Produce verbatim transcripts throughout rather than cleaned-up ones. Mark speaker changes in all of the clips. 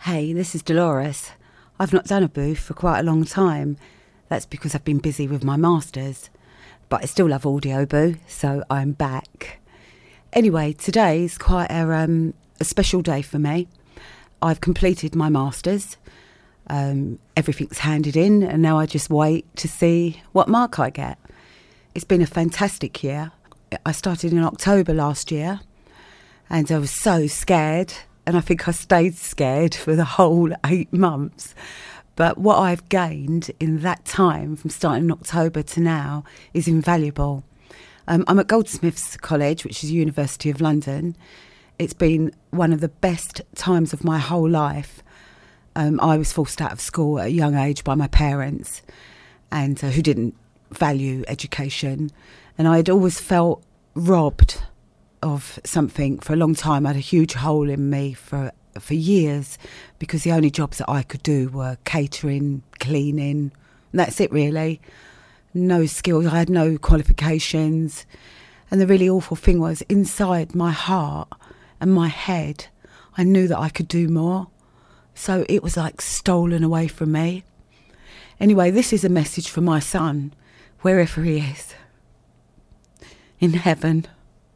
Speaker 1: Hey, this is Dolores. I've not done a booth for quite a long time. That's because I've been busy with my masters. But I still love Audio Boo, so I'm back. Anyway, today's quite a, um, a special day for me. I've completed my masters. Um, everything's handed in, and now I just wait to see what mark I get. It's been a fantastic year. I started in October last year, and I was so scared. And I think I stayed scared for the whole eight months. But what I've gained in that time, from starting in October to now, is invaluable. Um, I'm at Goldsmiths College, which is University of London. It's been one of the best times of my whole life. Um, I was forced out of school at a young age by my parents, and uh, who didn't value education. And I had always felt robbed of something for a long time. I had a huge hole in me for for years because the only jobs that I could do were catering, cleaning, and that's it really. No skills, I had no qualifications. And the really awful thing was, inside my heart and my head, I knew that I could do more. So it was like stolen away from me. Anyway, this is a message for my son, wherever he is, in heaven.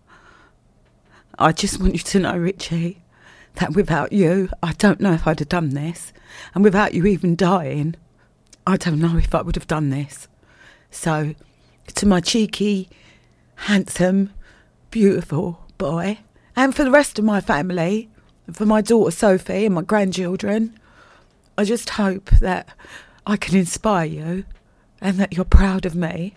Speaker 1: I just want you to know, Richie, that without you, I don't know if I'd have done this. And without you even dying, I don't know if I would have done this. So, to my cheeky, handsome, beautiful boy, and for the rest of my family, for my daughter Sophie and my grandchildren, I just hope that I can inspire you and that you're proud of me.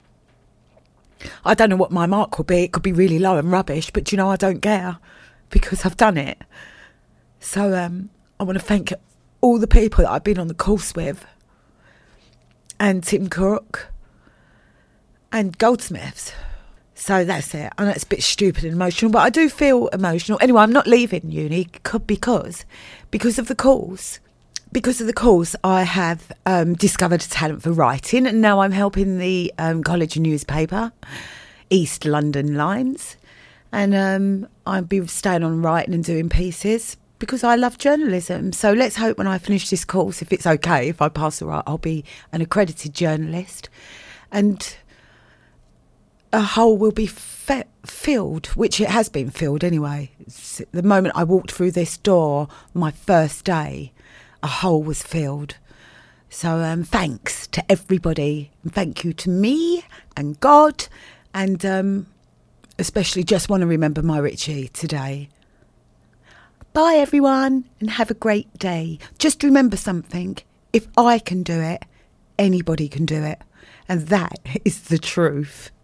Speaker 1: I don't know what my mark will be. It could be really low and rubbish, but you know, I don't care because I've done it. So um, I want to thank all the people that I've been on the course with, and Tim Cook and Goldsmiths. So that's it. I know it's a bit stupid and emotional, but I do feel emotional. Anyway, I'm not leaving uni because because of the course. Because of the course, I have um, discovered a talent for writing, and now I'm helping the um, college newspaper, East London Lines, and um, I'll be staying on writing and doing pieces because I love journalism. So let's hope when I finish this course, if it's okay, if I pass all right, I'll be an accredited journalist, and a hole will be fe- filled, which it has been filled anyway. The moment I walked through this door, my first day, a hole was filled. So um, thanks to everybody, and thank you to me and God, and um, especially just want to remember my Richie today. Bye everyone, and have a great day. Just remember something: if I can do it, anybody can do it, and that is the truth.